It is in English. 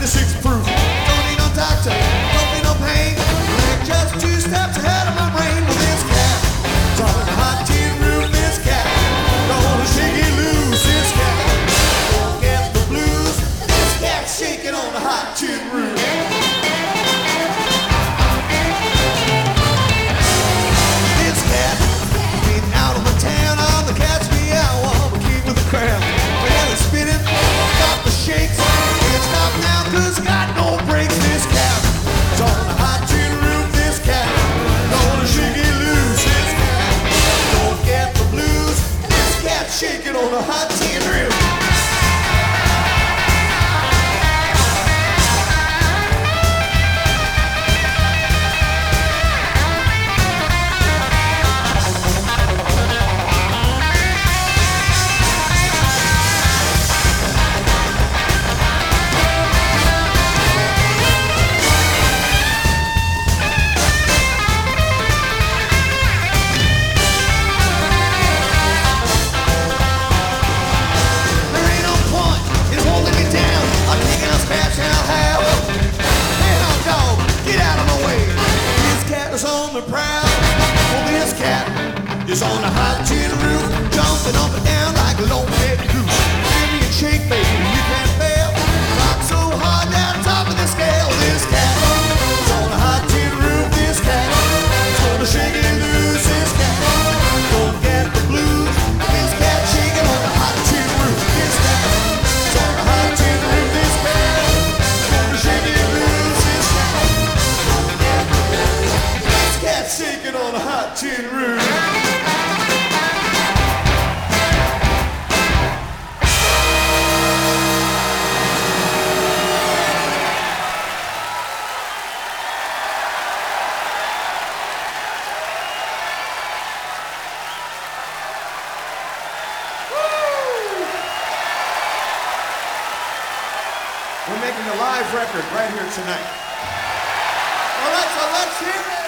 96 proof. Don't need no doctor, don't need no pain. We're just 2 steps ahead of my brain. With this cat, it's on a hot tin roof. This cat, gonna shake it loose. This cat, won't get the blues. This cat's shaking on a hot tin roof. This cat, been out of the town. All the cats meow while we keep with the crowd. Well, it's spinning, got the shakes. Can't stop now 'cause got no brakes. This cat, it's on a hot tin roof. This cat, gonna shake it loose. This cat, don't get the blues. This cat's shaking on a hot tin roof. On the prowl, well, this cat is on the hot tin roof, jumping up and down like a long-head goose. Give me a shake, baby, you can't fail. Rock so hard down top of the scale. This cat is on the hot tin roof. This cat is gonna shake it loose. This cat don't get the blues. This cat shaking on the hot tin roof. This cat is on the hot tin roof. This cat is gonna shake it loose. This cat don't get the blues. Cat shaking on a hot tin roof. We're making a live record right here tonight. All right, so let's hear it.